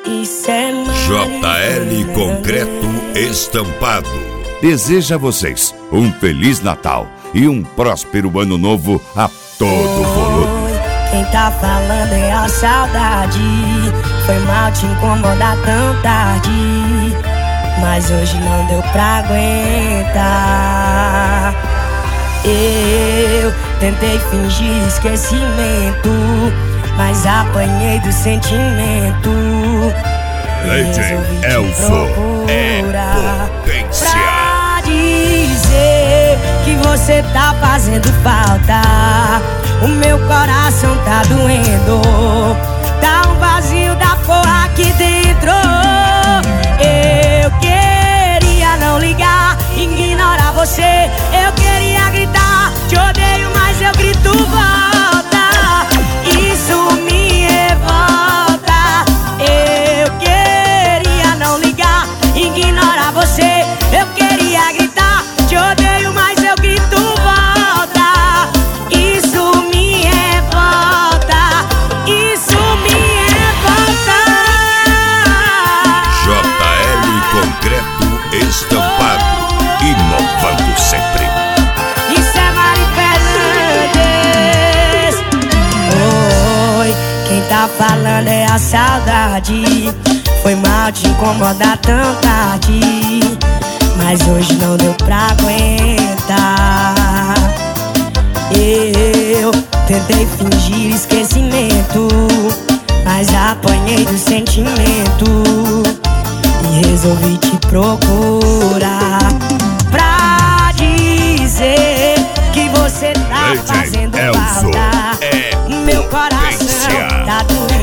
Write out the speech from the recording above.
JL Concreto Estampado deseja a vocês um Feliz Natal e um próspero Ano Novo a todo volume. Quem tá falando é a saudade. Foi mal te incomodar tão tarde, mas hoje não deu pra aguentar. Eu tentei fingir esquecimento, mas apanhei do sentimento. Legend Elso é potência. Pra dizer que você tá fazendo falta, o meu coração tá doendo. Tá um vazio da porra aqui dentro. Eu queria não ligar, ignorar você. Eu queria gritar, te odeio, mas eu grito volta. Isso me revolta. Eu queria não ligar, ignorar você. Eu queria gritar, te odeio, mas eu grito volta. Isso me revolta. Isso me revolta. JL Concreto Estampado, inovando sempre. Isso é Mari Fernandes. Oi, quem tá falando é a saudade. Foi mal te incomodar tão tarde, mas hoje não deu pra aguentar. Eu tentei fingir esquecimento, mas apanhei do sentimento e resolvi te procurar pra dizer que você tá Legend fazendo Elso falta. é Meu coração potência. tá doendo.